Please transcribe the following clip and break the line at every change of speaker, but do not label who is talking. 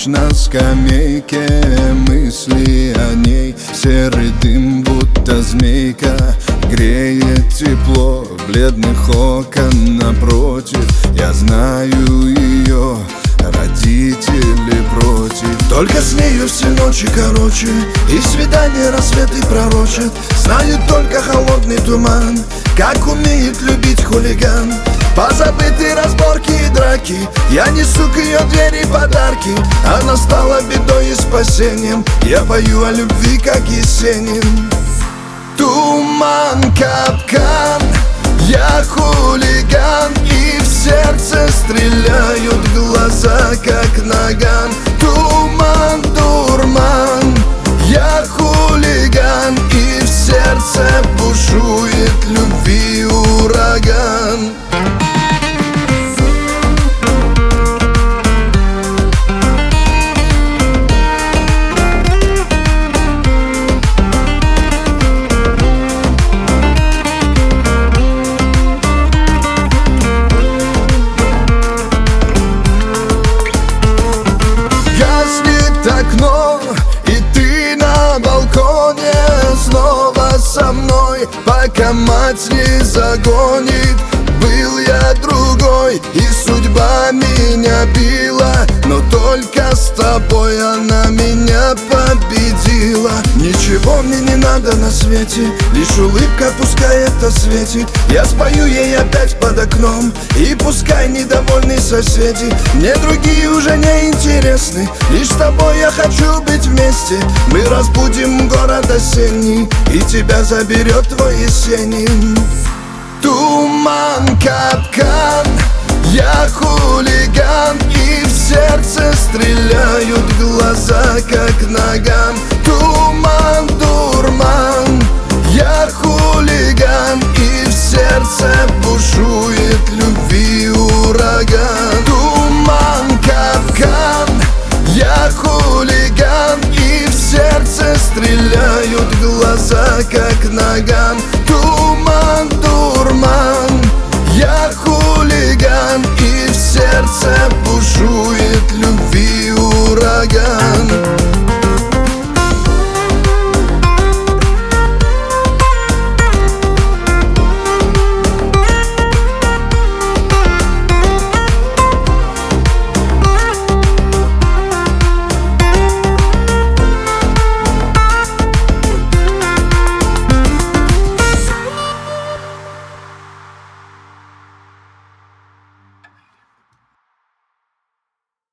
ночь на скамейке, мысли о ней, серый дым, будто змейка, греет тепло бледных окон напротив. Я знаю ее, родители против. Только с нею все ночи короче, и свидания рассветы пророчат. Знает только холодный туман, как умеет любить хулиган. Позабытые разборки и драки, я несу к ее двери подарки. Она стала бедой и спасением, я пою о любви, как Есенин. Туман, капкан, я хулиган, и в сердце стреляют глаза, как наган. Туман, дурман, я хулиган, и в сердце бушует любви ураган. Окно, и ты на балконе снова со мной, пока мать не загонит. Был я другой, и судьба меня била, но только с тобой она меня победила. Ничего мне не надо на свете, лишь улыбка, пускай это светит. Я спою ей опять под окном, и пускай недовольны соседи. Мне другие уже не интересны, лишь с тобой я хочу быть вместе. Мы разбудим город осенний, и тебя заберет твой Есенин. Туман, капкан, я хулиган, и в сердце стреляют глаза, как наган. Туман, дурман, я хулиган, и в сердце бушует любви ураган. Туман, капкан, я хулиган, и в сердце стреляют глаза, как наган. Туман, дурман, я хулиган, и в сердце